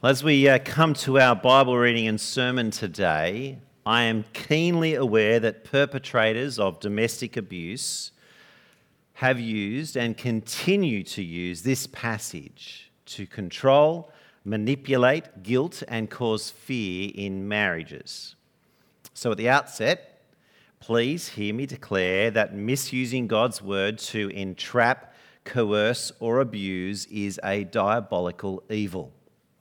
Well, as we come to our Bible reading and sermon today, I am keenly aware that perpetrators of domestic abuse have used and continue to use this passage to control, manipulate, guilt, and cause fear in marriages. So at the outset, please hear me declare that misusing God's word to entrap, coerce, or abuse is a diabolical evil.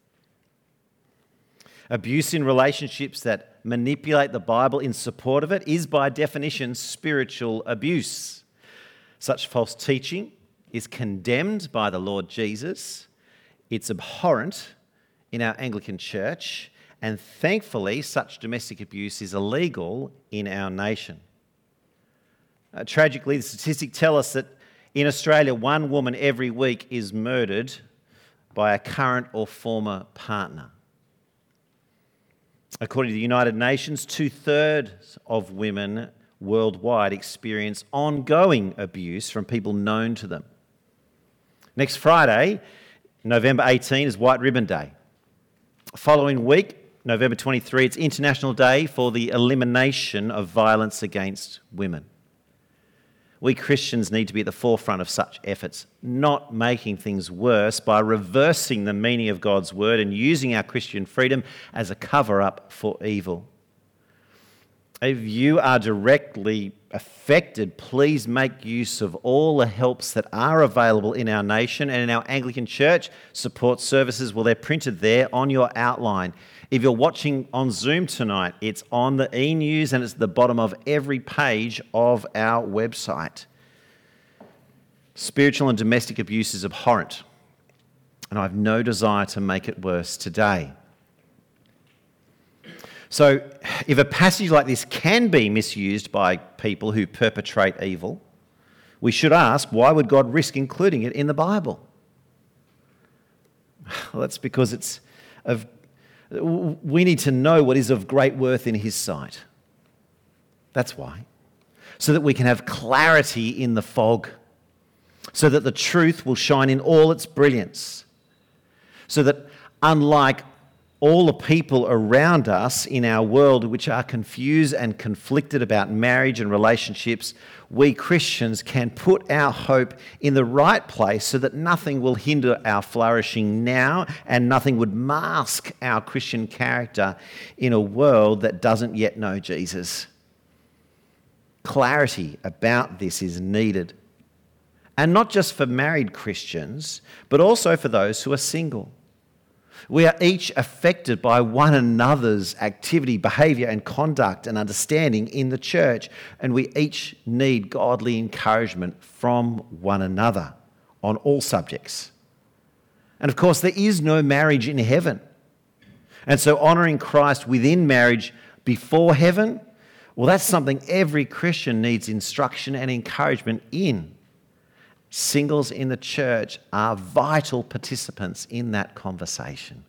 Abuse in relationships that manipulate the Bible in support of it is by definition spiritual abuse. Such false teaching is condemned by the Lord Jesus. It's abhorrent in our Anglican Church, and thankfully such domestic abuse is illegal in our nation. Tragically, the statistics tell us that in Australia, one woman every week is murdered by a current or former partner. According to the United Nations, 2/3 of women worldwide experience ongoing abuse from people known to them. Next Friday, November 18, is White Ribbon Day. Following week, November 23, it's International Day for the Elimination of Violence Against Women. We Christians need to be at the forefront of such efforts, not making things worse by reversing the meaning of God's word and using our Christian freedom as a cover-up for evil. If you are directly affected, please make use of all the helps that are available in our nation and in our Anglican Church support services. Well, they're printed there on your outline. If you're watching on Zoom tonight, it's on the e-news and it's at the bottom of every page of our website. Spiritual and domestic abuse is abhorrent, and I have no desire to make it worse today. So, if a passage like this can be misused by people who perpetrate evil, we should ask, why would God risk including it in the Bible? Well, that's because we need to know what is of great worth in His sight. That's why. So that we can have clarity in the fog. So that the truth will shine in all its brilliance. So that unlike all the people around us in our world which are confused and conflicted about marriage and relationships, we Christians can put our hope in the right place so that nothing will hinder our flourishing now and nothing would mask our Christian character in a world that doesn't yet know Jesus. Clarity about this is needed. And not just for married Christians, but also for those who are single. We are each affected by one another's activity, behaviour and conduct and understanding in the church, and we each need godly encouragement from one another on all subjects. And of course, there is no marriage in heaven. And so honouring Christ within marriage before heaven, well, that's something every Christian needs instruction and encouragement in. Singles in the church are vital participants in that conversation.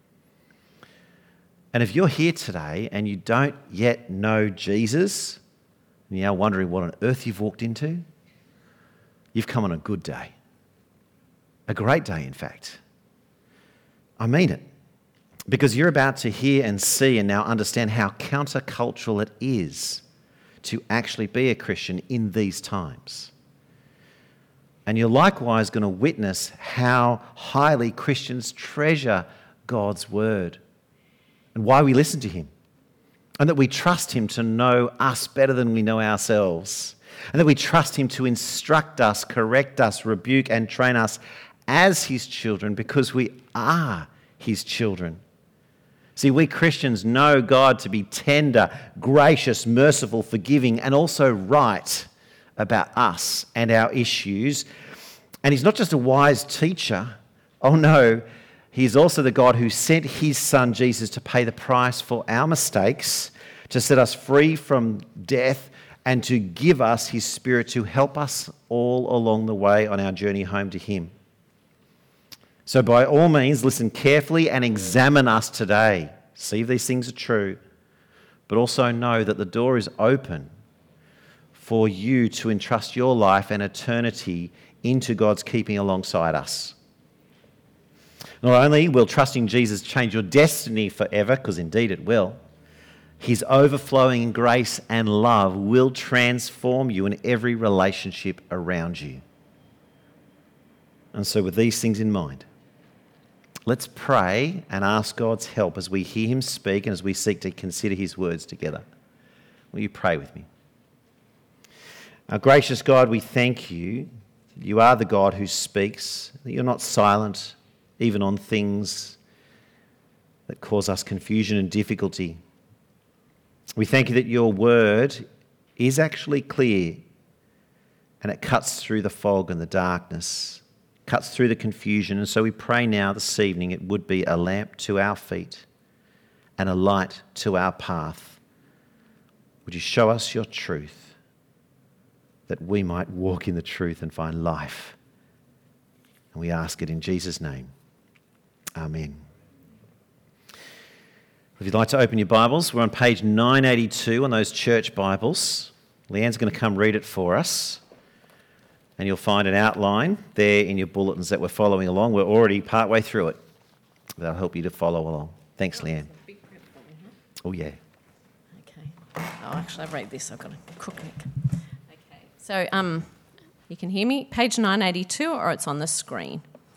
And if you're here today and you don't yet know Jesus, and you're now wondering what on earth you've walked into, you've come on a good day. A great day, in fact. I mean it. Because you're about to hear and see and now understand how countercultural it is to actually be a Christian in these times. And you're likewise going to witness how highly Christians treasure God's word and why we listen to Him, and that we trust Him to know us better than we know ourselves, and that we trust Him to instruct us, correct us, rebuke and train us as His children because we are His children. See, we Christians know God to be tender, gracious, merciful, forgiving, and also right about us and our issues. And He's not just a wise teacher. Oh no, He's also the God who sent His Son Jesus to pay the price for our mistakes, to set us free from death, and to give us His Spirit to help us all along the way on our journey home to Him. So by all means, listen carefully and examine us today. See if these things are true. But also know that the door is open for you to entrust your life and eternity into God's keeping alongside us. Not only will trusting Jesus change your destiny forever, because indeed it will, his overflowing grace and love will transform you in every relationship around you. And so with these things in mind, let's pray and ask God's help as we hear him speak and as we seek to consider his words together. Will you pray with me? Our gracious God, we thank you. You are the God who speaks, that you're not silent even on things that cause us confusion and difficulty. We thank you that your word is actually clear and it cuts through the fog and the darkness, cuts through the confusion. And so we pray now this evening it would be a lamp to our feet and a light to our path. Would you show us your truth that we might walk in the truth and find life? And we ask it in Jesus' name. Amen. If you'd like to open your Bibles, we're on page 982 on those church Bibles. Leanne's going to come read it for us. And you'll find an outline there in your bulletins that we're following along. We're already partway through it. That'll help you to follow along. Thanks, Leanne. Oh, yeah. Okay. Oh, actually, I've read this. I've got a crook neck. Okay. So, you can hear me? Page 982, or it's on the screen.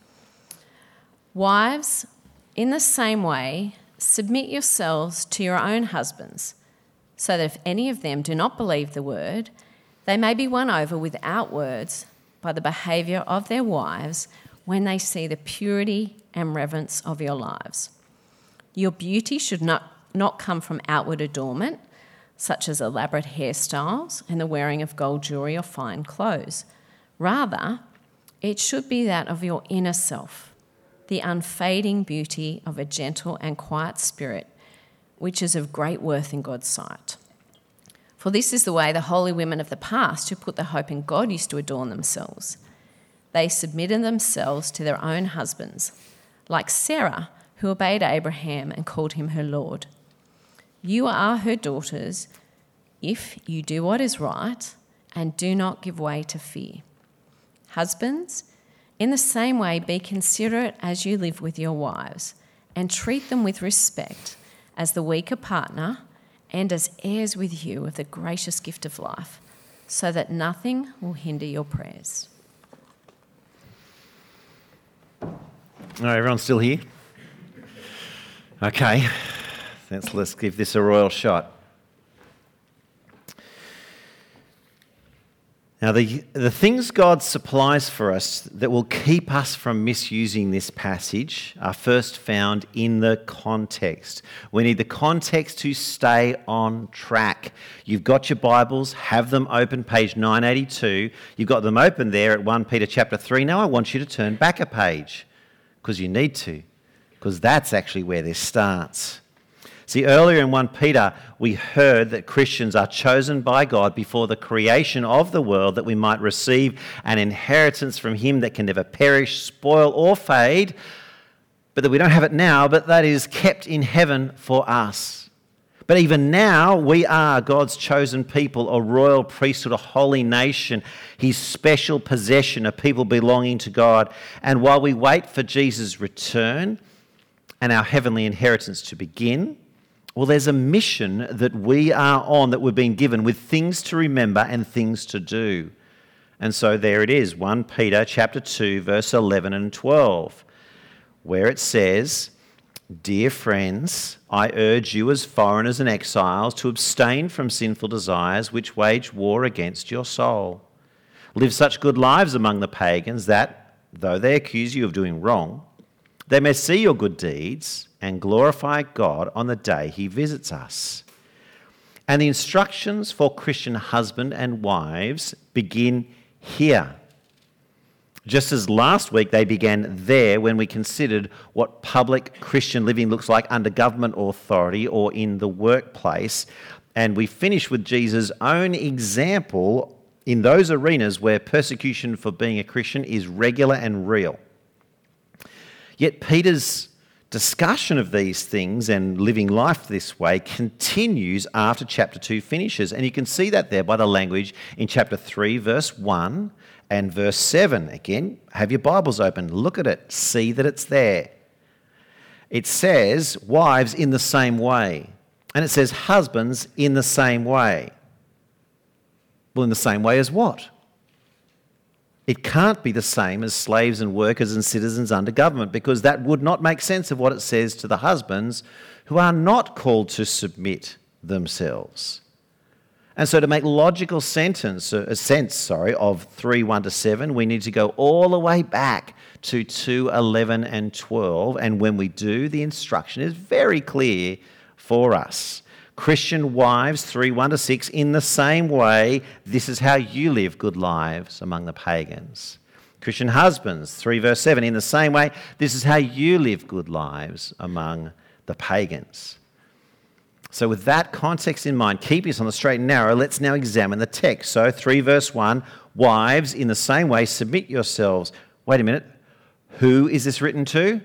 Wives, in the same way, submit yourselves to your own husbands, so that if any of them do not believe the word, they may be won over without words by the behaviour of their wives when they see the purity and reverence of your lives. Your beauty should not come from outward adornment, such as elaborate hairstyles and the wearing of gold jewellery or fine clothes. Rather, it should be that of your inner self, the unfading beauty of a gentle and quiet spirit, which is of great worth in God's sight. For this is the way the holy women of the past who put their hope in God used to adorn themselves. They submitted themselves to their own husbands, like Sarah, who obeyed Abraham and called him her Lord. You are her daughters if you do what is right and do not give way to fear. Husbands, in the same way, be considerate as you live with your wives, and treat them with respect as the weaker partner and as heirs with you of the gracious gift of life, so that nothing will hinder your prayers. All right, everyone still here? Okay, let's give this a royal shot. Now, the things God supplies for us that will keep us from misusing this passage are first found in the context. We need the context to stay on track. You've got your Bibles, have them open, page 982. You've got them open there at 1 Peter chapter 3. Now I want you to turn back a page, because you need to, because that's actually where this starts. See, earlier in 1 Peter, we heard that Christians are chosen by God before the creation of the world that we might receive an inheritance from him that can never perish, spoil, or fade, but that we don't have it now, but that is kept in heaven for us. But even now, we are God's chosen people, a royal priesthood, a holy nation, his special possession, a people belonging to God. And while we wait for Jesus' return and our heavenly inheritance to begin, well, there's a mission that we are on, that we've been given, with things to remember and things to do. And so there it is, 1 Peter chapter 2, verse 11 and 12, where it says, "Dear friends, I urge you as foreigners and exiles to abstain from sinful desires which wage war against your soul. Live such good lives among the pagans that, though they accuse you of doing wrong, they may see your good deeds and glorify God on the day he visits us." And the instructions for Christian husband and wives begin here. Just as last week they began there when we considered what public Christian living looks like under government authority or in the workplace. And we finished with Jesus' own example in those arenas where persecution for being a Christian is regular and real. Yet Peter's discussion of these things and living life this way continues after chapter 2 finishes. And you can see that there by the language in chapter 3, verse 1 and verse 7. Again, have your Bibles open, look at it, see that it's there. It says wives in the same way. And it says husbands in the same way. Well, in the same way as what? It can't be the same as slaves and workers and citizens under government, because that would not make sense of what it says to the husbands who are not called to submit themselves. And so to make logical sense of 3:1-7, we need to go all the way back to 2:11 and 12. And when we do, the instruction is very clear for us. Christian wives, 3:1-6, in the same way, this is how you live good lives among the pagans. Christian husbands, 3:7, in the same way, this is how you live good lives among the pagans. So with that context in mind, keeping us on the straight and narrow, let's now examine the text. So 3:1, wives, in the same way, submit yourselves. Wait a minute. Who is this written to?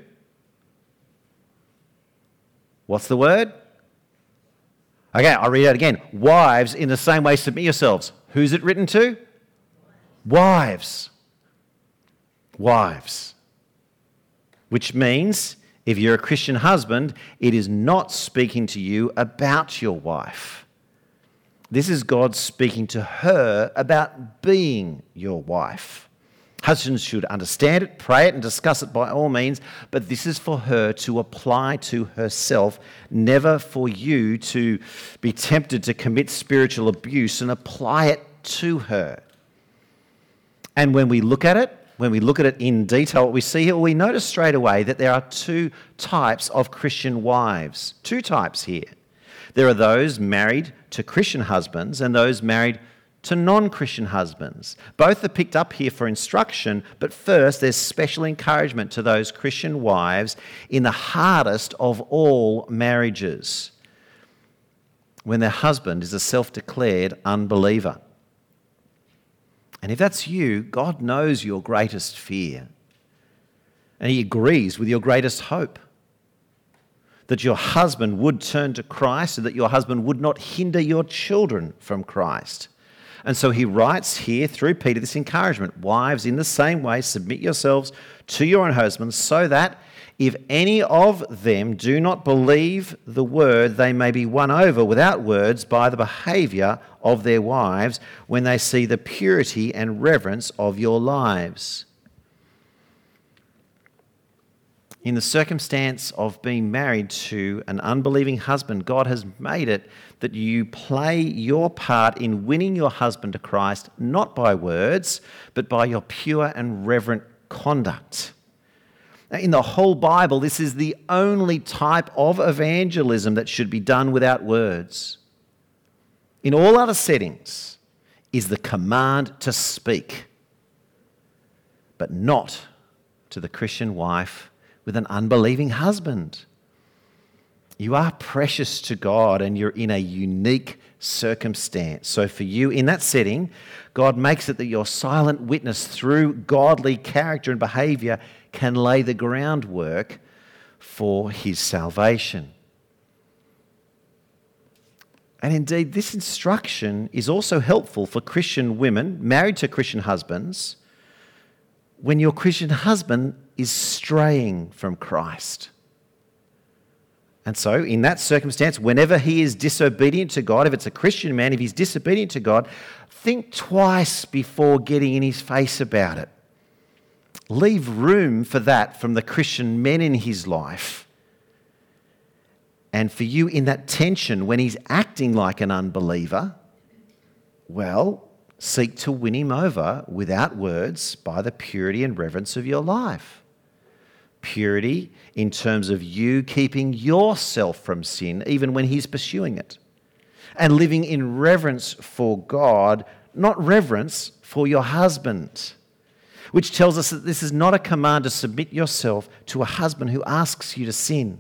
What's the word? Okay, I'll read it again. Wives, in the same way, submit yourselves. Who's it written to? Wives. Wives. Which means, if you're a Christian husband, it is not speaking to you about your wife. This is God speaking to her about being your wife. Husbands should understand it, pray it, and discuss it by all means, but this is for her to apply to herself, never for you to be tempted to commit spiritual abuse and apply it to her. And when we look at it in detail, what we see here, we notice straight away that there are two types of Christian wives. Two types here. There are those married to Christian husbands and those married to non-Christian husbands. Both are picked up here for instruction, but first there's special encouragement to those Christian wives in the hardest of all marriages, when their husband is a self-declared unbeliever. And if that's you, God knows your greatest fear, and He agrees with your greatest hope, that your husband would turn to Christ and that your husband would not hinder your children from Christ. And so he writes here through Peter this encouragement. Wives, in the same way, submit yourselves to your own husbands, so that if any of them do not believe the word, they may be won over without words by the behaviour of their wives when they see the purity and reverence of your lives. In the circumstance of being married to an unbelieving husband, God has made it that you play your part in winning your husband to Christ, not by words, but by your pure and reverent conduct. Now, in the whole Bible, this is the only type of evangelism that should be done without words. In all other settings is the command to speak, but not to the Christian wife with an unbelieving husband. You are precious to God and you're in a unique circumstance. So for you in that setting, God makes it that your silent witness through godly character and behaviour can lay the groundwork for His salvation. And indeed, this instruction is also helpful for Christian women married to Christian husbands when your Christian husband is straying from Christ. And so in that circumstance, whenever he is disobedient to God, if it's a Christian man, if he's disobedient to God, think twice before getting in his face about it. Leave room for that from the Christian men in his life. And for you in that tension, when he's acting like an unbeliever, well, seek to win him over without words by the purity and reverence of your life. Purity in terms of you keeping yourself from sin, even when he's pursuing it. And living in reverence for God, not reverence for your husband. Which tells us that this is not a command to submit yourself to a husband who asks you to sin.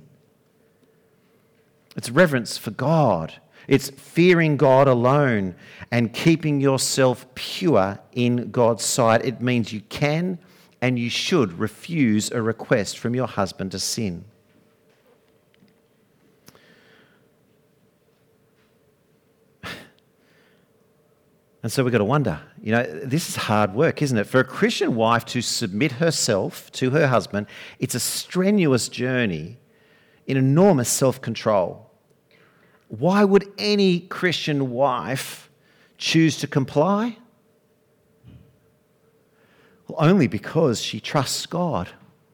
It's reverence for God. It's fearing God alone and keeping yourself pure in God's sight. It means you can and you should refuse a request from your husband to sin. And so we've got to wonder, this is hard work, isn't it? For a Christian wife to submit herself to her husband, it's a strenuous journey in enormous self-control. Why would any Christian wife choose to comply? Well, only because she trusts God,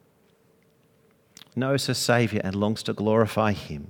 knows her Saviour and longs to glorify Him.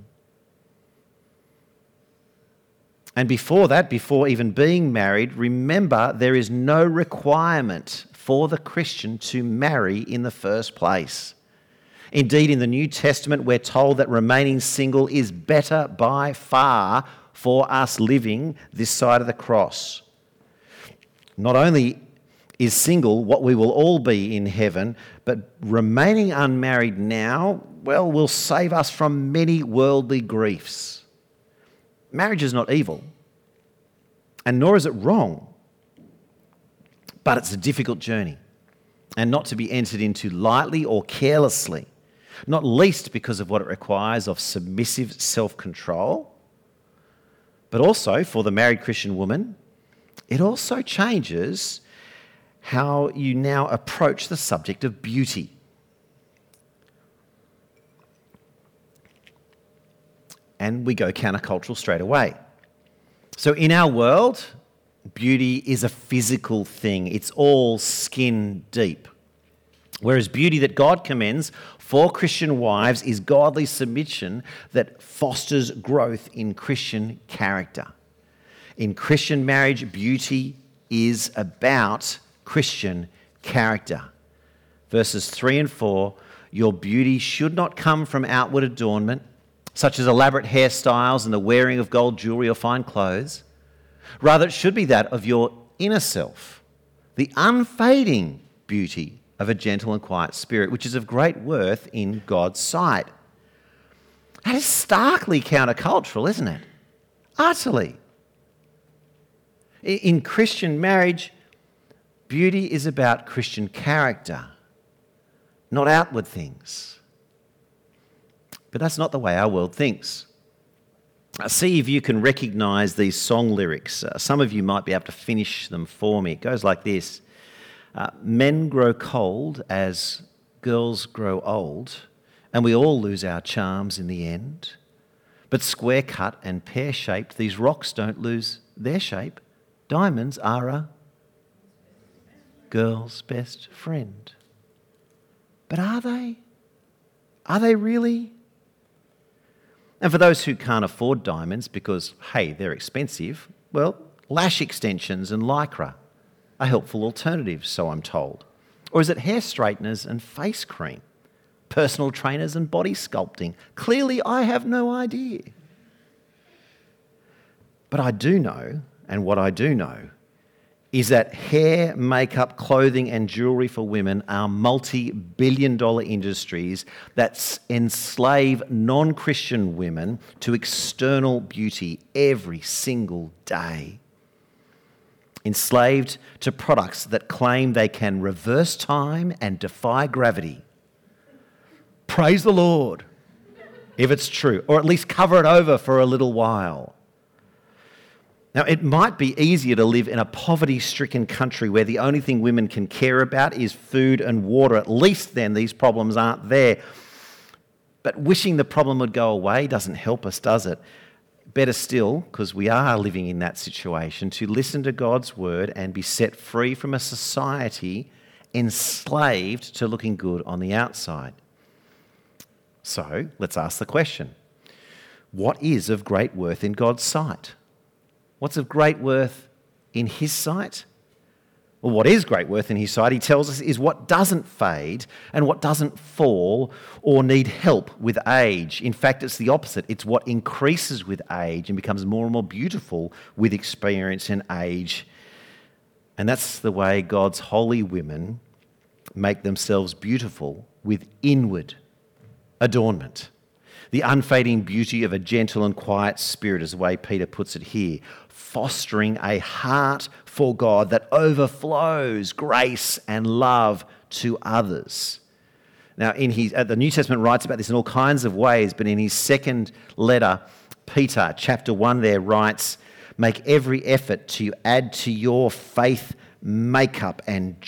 And before that, before even being married, remember there is no requirement for the Christian to marry in the first place. Indeed, in the New Testament, we're told that remaining single is better by far for us living this side of the cross. Not only is single what we will all be in heaven, but remaining unmarried now, well, will save us from many worldly griefs. Marriage is not evil, and nor is it wrong, but it's a difficult journey and not to be entered into lightly or carelessly, not least because of what it requires of submissive self-control, but also for the married Christian woman, it also changes how you now approach the subject of beauty. And we go countercultural straight away. So in our world, beauty is a physical thing. It's all skin deep. Whereas beauty that God commends for Christian wives is godly submission that fosters growth in Christian character. In Christian marriage, beauty is about Christian character. Verses 3 and 4, your beauty should not come from outward adornment, such as elaborate hairstyles and the wearing of gold jewellery or fine clothes. Rather, it should be that of your inner self, the unfading beauty of a gentle and quiet spirit, which is of great worth in God's sight. That is starkly countercultural, isn't it? Utterly. In Christian marriage, beauty is about Christian character, not outward things. But that's not the way our world thinks. See if you can recognise these song lyrics. Some of you might be able to finish them for me. It goes like this. Men grow cold as girls grow old, and we all lose our charms in the end. But square cut and pear-shaped, these rocks don't lose their shape. Diamonds are a girl's best friend. But are they? Are they really? And for those who can't afford diamonds because, hey, they're expensive, well, lash extensions and lycra are helpful alternatives, so I'm told. Or is it hair straighteners and face cream? Personal trainers and body sculpting? Clearly, I have no idea. But I do know, and what I do know, is that hair, makeup, clothing and jewellery for women are multi-billion-dollar industries that enslave non-Christian women to external beauty every single day. Enslaved to products that claim they can reverse time and defy gravity. Praise the Lord, if it's true, or at least cover it over for a little while. Now, it might be easier to live in a poverty-stricken country where the only thing women can care about is food and water. At least then these problems aren't there. But wishing the problem would go away doesn't help us, does it? Better still, because we are living in that situation, to listen to God's word and be set free from a society enslaved to looking good on the outside. So, let's ask the question. What is of great worth in God's sight? What's of great worth in his sight? Well, what is great worth in his sight, he tells us, is what doesn't fade and what doesn't fall or need help with age. In fact, it's the opposite. It's what increases with age and becomes more and more beautiful with experience and age. And that's the way God's holy women make themselves beautiful with inward adornment. The unfading beauty of a gentle and quiet spirit is the way Peter puts it here, fostering a heart for God that overflows grace and love to others. Now, the New Testament writes about this in all kinds of ways, but in his second letter, Peter, chapter 1 there, writes, make every effort to add to your faith makeup and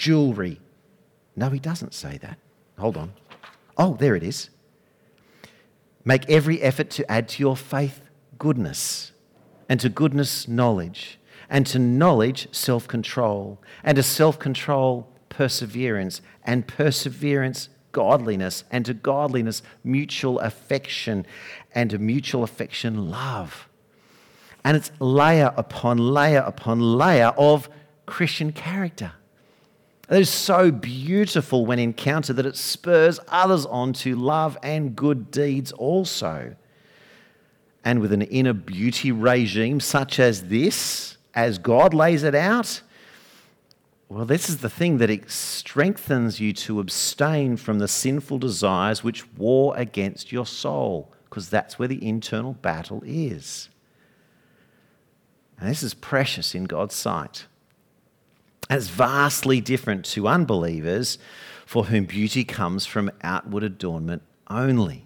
Make every effort to add to your faith goodness, and to goodness knowledge, and to knowledge self-control, and to self-control perseverance, and perseverance godliness, and to godliness mutual affection, and to mutual affection love. And it's layer upon layer upon layer of Christian character. It is so beautiful when encountered that it spurs others on to love and good deeds also. And with an inner beauty regime such as this, as God lays it out, well, this is the thing that it strengthens you to abstain from the sinful desires which war against your soul, because that's where the internal battle is. And this is precious in God's sight. And it's vastly different to unbelievers for whom beauty comes from outward adornment only.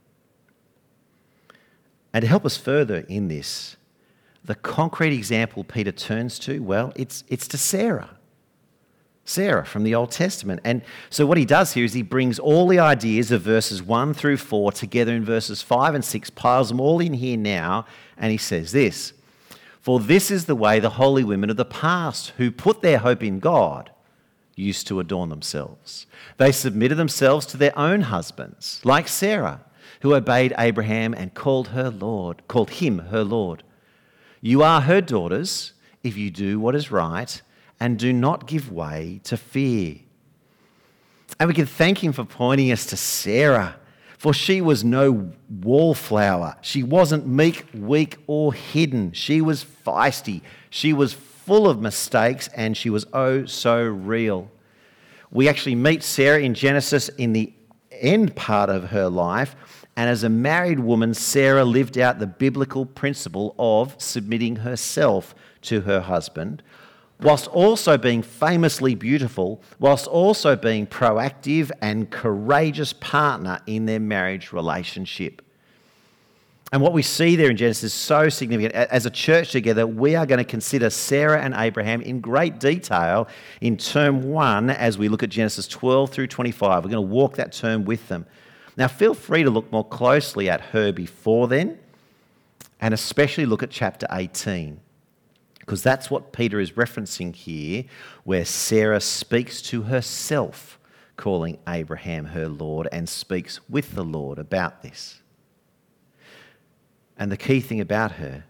And to help us further in this, the concrete example Peter turns to, well, it's to Sarah. Sarah from the Old Testament. And so what he does here is he brings all the ideas of verses 1 through 4 together in verses 5 and 6, piles them all in here now, and he says this: "For this is the way the holy women of the past, who put their hope in God, used to adorn themselves. They submitted themselves to their own husbands, like Sarah, who obeyed Abraham and called him her Lord. You are her daughters if you do what is right and do not give way to fear." And we can thank him for pointing us to Sarah, for she was no wallflower. She wasn't meek, weak, or hidden. She was feisty. She was full of mistakes, and she was oh so real. We actually meet Sarah in Genesis in the end part of her life, and as a married woman, Sarah lived out the biblical principle of submitting herself to her husband, whilst also being famously beautiful, whilst also being proactive and courageous partner in their marriage relationship. And what we see there in Genesis is so significant. As a church together, we are going to consider Sarah and Abraham in great detail in term 1 as we look at Genesis 12 through 25. We're going to walk that term with them. Now, feel free to look more closely at her before then, and especially look at chapter 18. Because that's what Peter is referencing here, where Sarah speaks to herself, calling Abraham her Lord, and speaks with the Lord about this. And the key thing about her,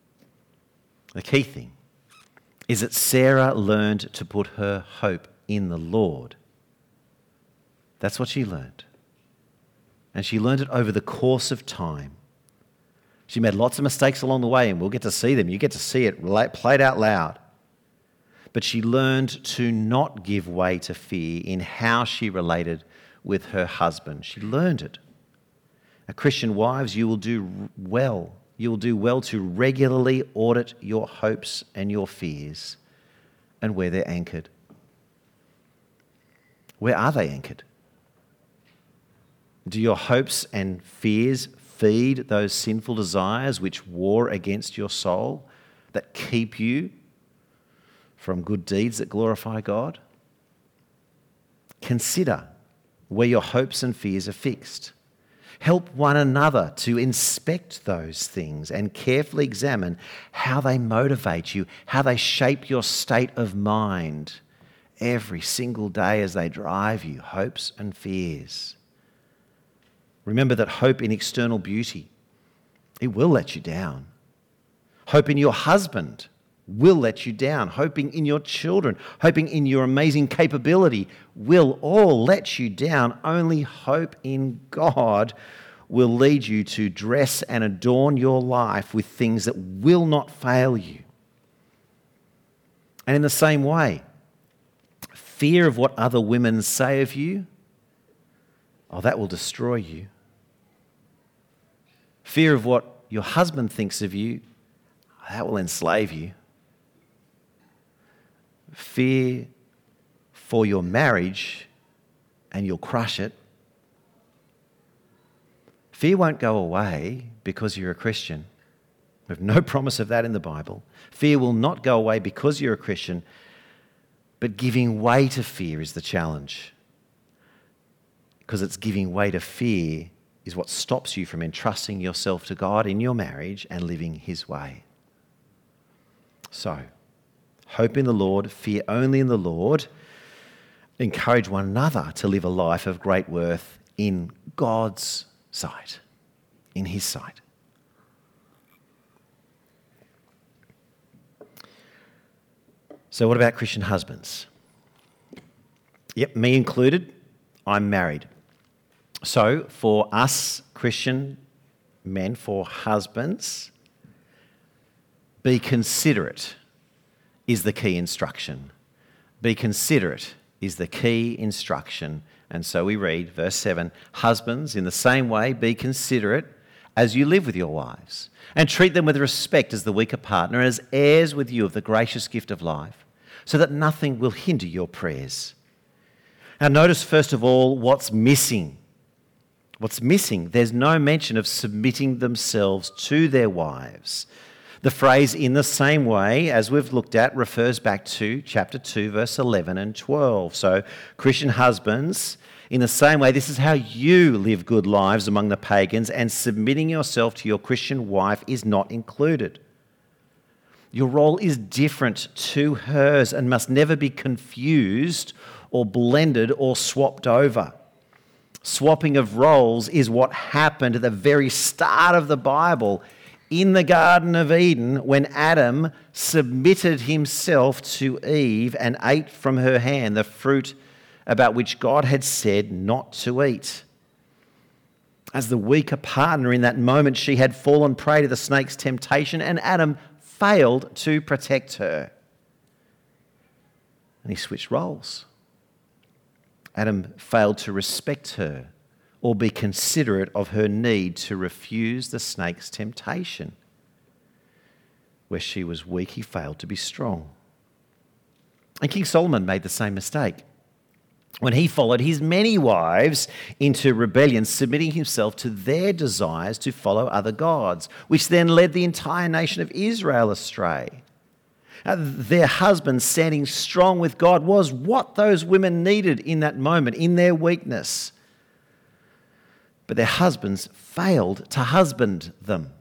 is that Sarah learned to put her hope in the Lord. That's what she learned. And she learned it over the course of time. She made lots of mistakes along the way, and we'll get to see them. You get to see it played out loud. But she learned to not give way to fear in how she related with her husband. She learned it. Christian wives, you will do well. You will do well to regularly audit your hopes and your fears and where they're anchored. Where are they anchored? Do your hopes and fears feed those sinful desires which war against your soul, that keep you from good deeds that glorify God? Consider where your hopes and fears are fixed. Help one another to inspect those things and carefully examine how they motivate you, how they shape your state of mind every single day as they drive you, hopes and fears. Remember that hope in external beauty, it will let you down. Hope in your husband will let you down. Hoping in your children, hoping in your amazing capability will all let you down. Only hope in God will lead you to dress and adorn your life with things that will not fail you. And in the same way, fear of what other women say of you, that will destroy you. Fear of what your husband thinks of you, that will enslave you. Fear for your marriage, and you'll crush it. Fear won't go away because you're a Christian. We have no promise of that in the Bible. Fear will not go away because you're a Christian, but giving way to fear is the challenge. Because it's giving way to fear is what stops you from entrusting yourself to God in your marriage and living His way. So, hope in the Lord, fear only in the Lord, encourage one another to live a life of great worth in God's sight, in His sight. So what about Christian husbands? Yep, me included, I'm married. So for us Christian men, for husbands, be considerate is the key instruction. Be considerate is the key instruction. And so we read, verse 7, husbands, in the same way, be considerate as you live with your wives, and treat them with respect as the weaker partner, as heirs with you of the gracious gift of life, so that nothing will hinder your prayers. Now notice first of all what's missing. What's missing? There's no mention of submitting themselves to their wives. The phrase "in the same way," as we've looked at, refers back to chapter 2, verse 11 and 12. So, Christian husbands, in the same way, this is how you live good lives among the pagans, and submitting yourself to your Christian wife is not included. Your role is different to hers and must never be confused or blended or swapped over. Swapping of roles is what happened at the very start of the Bible in the Garden of Eden when Adam submitted himself to Eve and ate from her hand the fruit about which God had said not to eat. As the weaker partner in that moment, she had fallen prey to the snake's temptation, and Adam failed to protect her. And he switched roles. Adam failed to respect her or be considerate of her need to refuse the snake's temptation. Where she was weak, he failed to be strong. And King Solomon made the same mistake when he followed his many wives into rebellion, submitting himself to their desires to follow other gods, which then led the entire nation of Israel astray. Their husbands standing strong with God was what those women needed in that moment, in their weakness. But their husbands failed to husband them.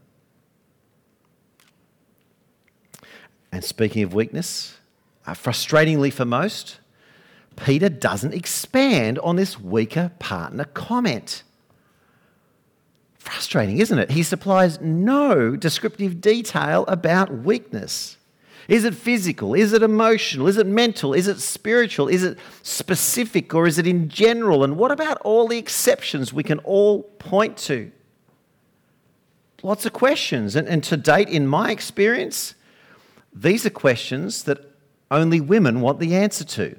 And speaking of weakness, frustratingly for most, Peter doesn't expand on this weaker partner comment. Frustrating, isn't it? He supplies no descriptive detail about weakness. Is it physical? Is it emotional? Is it mental? Is it spiritual? Is it specific, or is it in general? And what about all the exceptions we can all point to? Lots of questions. And to date, in my experience, these are questions that only women want the answer to.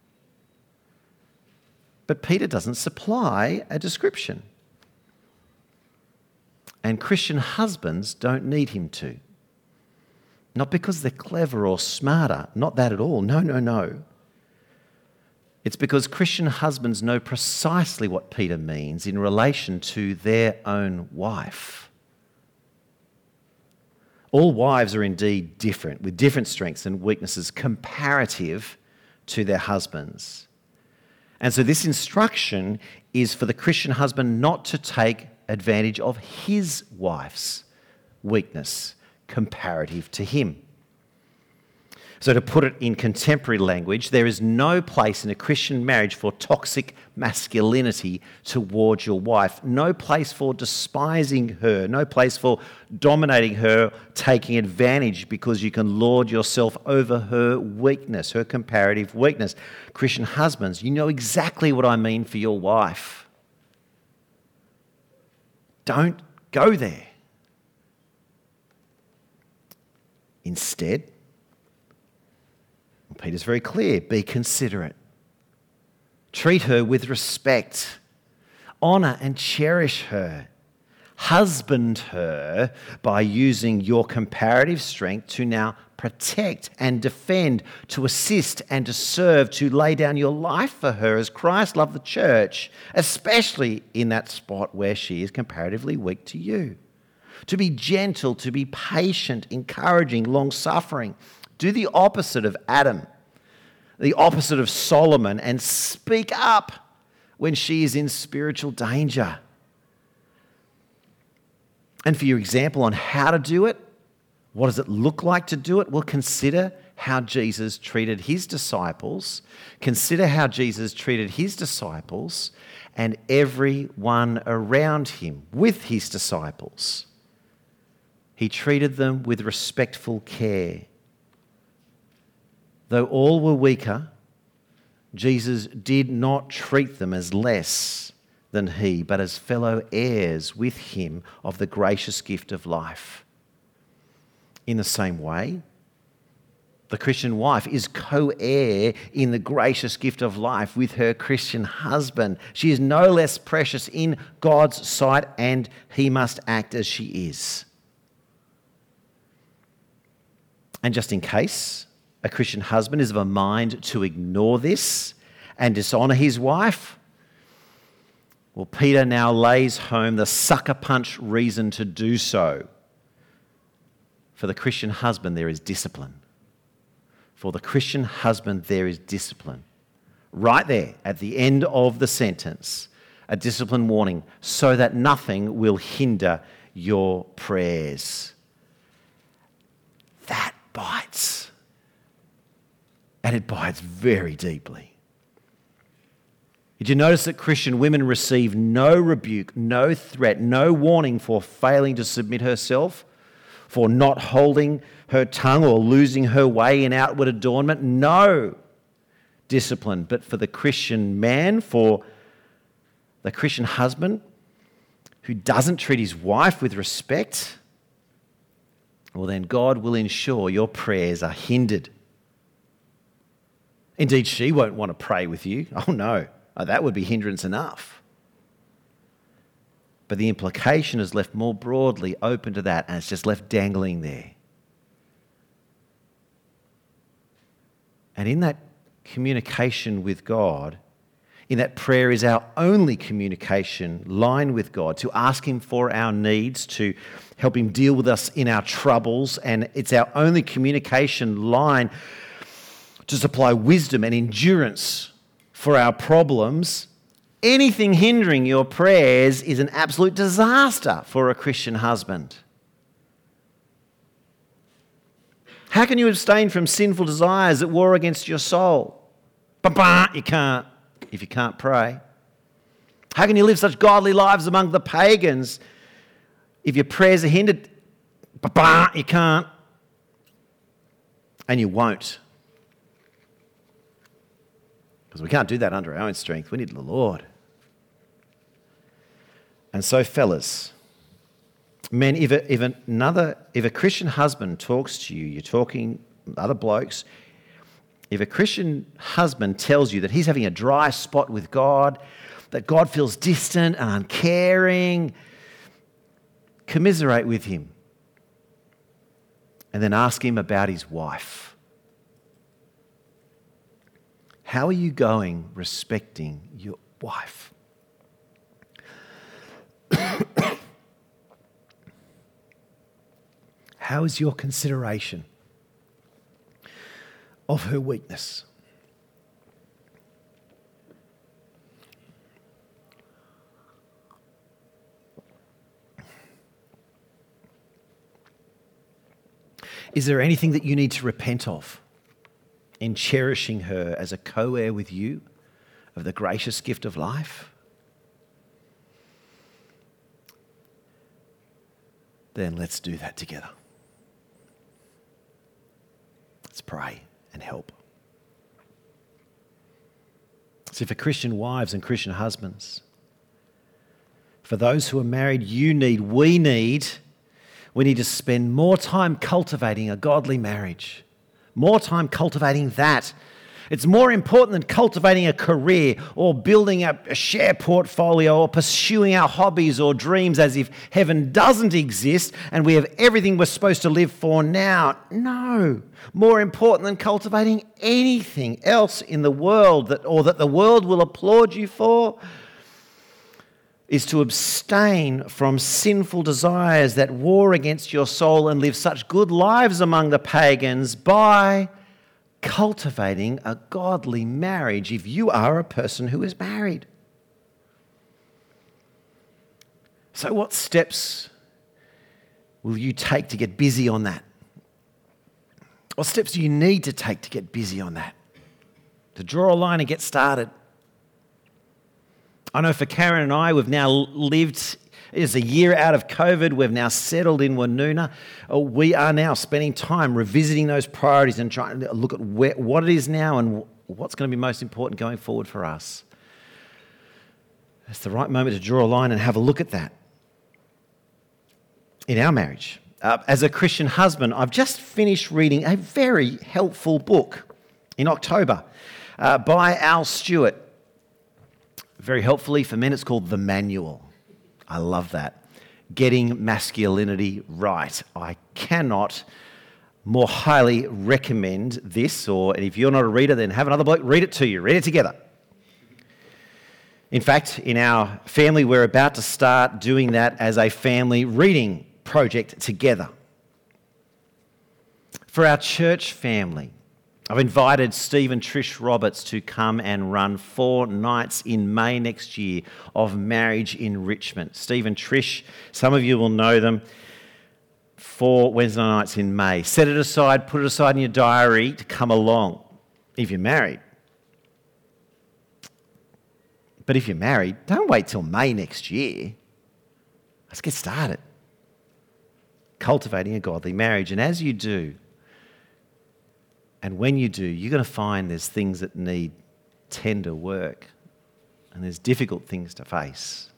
But Peter doesn't supply a description. And Christian husbands don't need him to. Not because they're clever or smarter, not that at all. No. It's because Christian husbands know precisely what Peter means in relation to their own wife. All wives are indeed different, with different strengths and weaknesses comparative to their husbands. And so this instruction is for the Christian husband not to take advantage of his wife's weakness comparative to him. So to put it in contemporary language, there is no place in a Christian marriage for toxic masculinity towards your wife. No place for despising her. No place for dominating her, taking advantage because you can lord yourself over her weakness, her comparative weakness. Christian husbands, you know exactly what I mean for your wife. Don't go there. Instead, Peter's very clear, be considerate. Treat her with respect. Honour and cherish her. Husband her by using your comparative strength to now protect and defend, to assist and to serve, to lay down your life for her as Christ loved the church, especially in that spot where she is comparatively weak to you. To be gentle, to be patient, encouraging, long-suffering. Do the opposite of Adam, the opposite of Solomon, and speak up when she is in spiritual danger. And for your example on how to do it, what does it look like to do it? Well, consider how Jesus treated his disciples. Consider how Jesus treated his disciples and everyone around him with his disciples. He treated them with respectful care. Though all were weaker, Jesus did not treat them as less than he, but as fellow heirs with him of the gracious gift of life. In the same way, the Christian wife is co-heir in the gracious gift of life with her Christian husband. She is no less precious in God's sight, and he must act as she is. And just in case a Christian husband is of a mind to ignore this and dishonour his wife, well, Peter now lays home the sucker punch reason to do so. For the Christian husband, there is discipline. For the Christian husband, there is discipline. Right there at the end of the sentence, a discipline warning, so that nothing will hinder your prayers. That bites. And it bites very deeply. Did you notice that Christian women receive no rebuke, no threat, no warning for failing to submit herself, for not holding her tongue or losing her way in outward adornment? No discipline. But for the Christian man, for the Christian husband who doesn't treat his wife with respect, well, then God will ensure your prayers are hindered. Indeed, she won't want to pray with you. Oh no, that would be hindrance enough. But the implication is left more broadly open to that, and it's just left dangling there. And in that communication with God, in that prayer is our only communication line with God, to ask him for our needs, to help him deal with us in our troubles, and it's our only communication line to supply wisdom and endurance for our problems. Anything hindering your prayers is an absolute disaster for a Christian husband. How can you abstain from sinful desires that war against your soul? You can't if you can't pray. How can you live such godly lives among the pagans if your prayers are hindered? You can't. And you won't. Because we can't do that under our own strength. We need the Lord. And so, fellas, men, if a Christian husband talks to you, you're talking other blokes, if a Christian husband tells you that he's having a dry spot with God, that God feels distant and uncaring, commiserate with him. And then ask him about his wife. How are you going respecting your wife? How is your consideration of her weakness? Is there anything that you need to repent of in cherishing her as a co-heir with you of the gracious gift of life? Then let's do that together. Let's pray and help. So for Christian wives and Christian husbands, for those who are married, we need to spend more time cultivating a godly marriage, more time cultivating that. It's more important than cultivating a career or building a share portfolio or pursuing our hobbies or dreams as if heaven doesn't exist and we have everything we're supposed to live for now. No. More important than cultivating anything else in the world that the world will applaud you for is to abstain from sinful desires that war against your soul and live such good lives among the pagans by cultivating a godly marriage if you are a person who is married. So what steps will you take to get busy on that? What steps do you need to take to get busy on that? To draw a line and get started? I know for Karen and I, we've now lived, it's a year out of COVID, we've now settled in Woonona. We are now spending time revisiting those priorities and trying to look at what it is now and what's going to be most important going forward for us. It's the right moment to draw a line and have a look at that. In our marriage, as a Christian husband, I've just finished reading a very helpful book in October by Al Stewart. Very helpfully for men, it's called The Manual. I love that. Getting Masculinity Right. I cannot more highly recommend this, or if you're not a reader, then have another bloke read it to you. Read it together. In fact, in our family, we're about to start doing that as a family reading project together. For our church family, I've invited Steve and Trish Roberts to come and run 4 nights in May next year of marriage enrichment. Steve and Trish, some of you will know them, 4 Wednesday nights in May. Set it aside, put it aside in your diary to come along if you're married. But if you're married, don't wait till May next year. Let's get started. Cultivating a godly marriage. And as you do, and when you do, you're going to find there's things that need tender work and there's difficult things to face.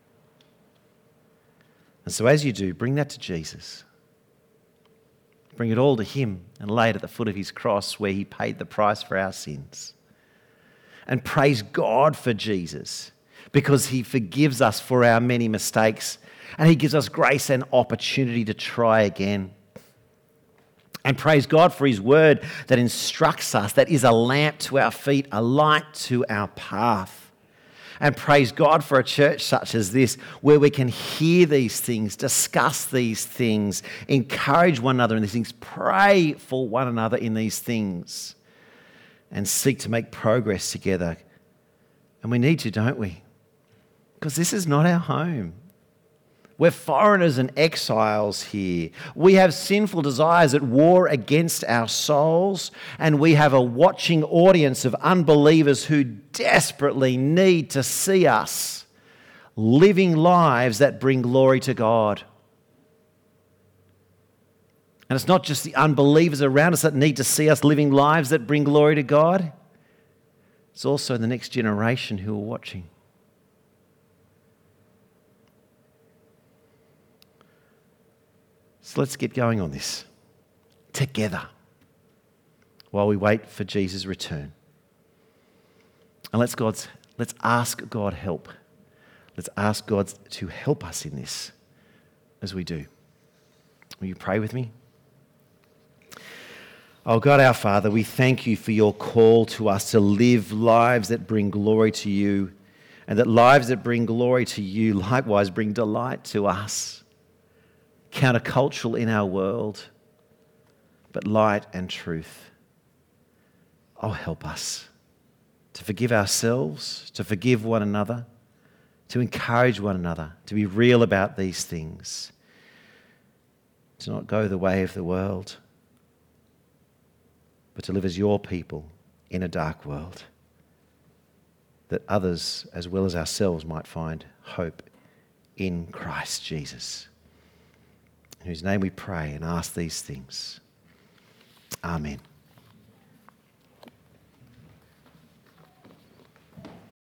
And so as you do, bring that to Jesus. Bring it all to him and lay it at the foot of his cross where he paid the price for our sins. And praise God for Jesus because he forgives us for our many mistakes and he gives us grace and opportunity to try again. And praise God for his word that instructs us, that is a lamp to our feet, a light to our path. And praise God for a church such as this, where we can hear these things, discuss these things, encourage one another in these things, pray for one another in these things, and seek to make progress together. And we need to, don't we? Because this is not our home. We're foreigners and exiles here. We have sinful desires at war against our souls, and we have a watching audience of unbelievers who desperately need to see us living lives that bring glory to God. And it's not just the unbelievers around us that need to see us living lives that bring glory to God. It's also the next generation who are watching. So let's get going on this together while we wait for Jesus' return. And let's ask God help. Let's ask God to help us in this as we do. Will you pray with me? Oh God, our Father, we thank you for your call to us to live lives that bring glory to you, and that lives that bring glory to you likewise bring delight to us. Countercultural in our world, but light and truth. Oh, help us to forgive ourselves, to forgive one another, to encourage one another, to be real about these things, to not go the way of the world, but to live as your people in a dark world, that others as well as ourselves might find hope in Christ Jesus. In whose name we pray and ask these things. Amen.